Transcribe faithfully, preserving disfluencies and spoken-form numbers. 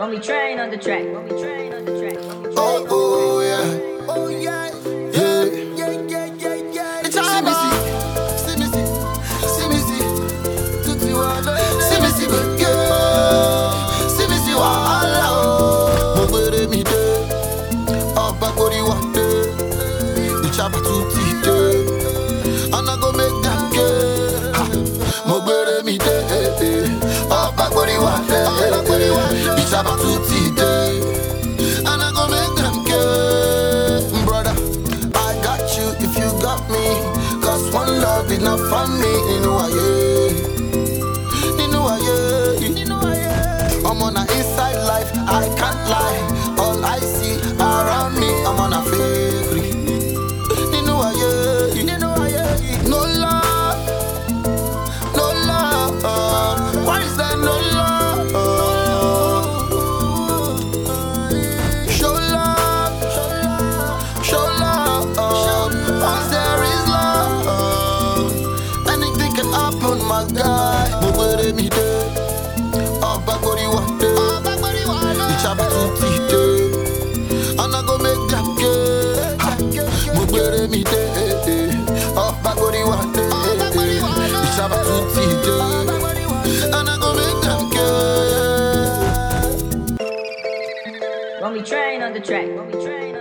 When we train on the track, when we train on the track, when we train Oh, on the track. oh, yeah. Oh yeah, Yeah. yeah, yeah, yeah, yeah. See me see, see me see, see me see, tutti wala. See me see, good girl. See me see, wahala oh. Mo gbere mi de, ọba gori wa de, ìjàmbá tutti de, and I go make them care. Ha. Mo gbere mi de, ọba gori wa de, ìjàmbá tutti de, and I go make them care. Brother, I got you if you got me. Cause one love is not for me. You know I yeah. You know I yeah. You know I yeah. I'm on an inside life, I can't lie. All I see around me, I'm on a fake. You know I yeah. You know I yeah. No love, no love. Why is there no love? Show love, show love. Once there is love, anything can happen, my guy. Mo gbere mi de, ọba gori wa de, ìjàmbá tutti de, and I go make them care. Mo gbere mi de, ọba gori wa de, ìjàmbá tutti de, and I go make them care. When we train on the track, when we train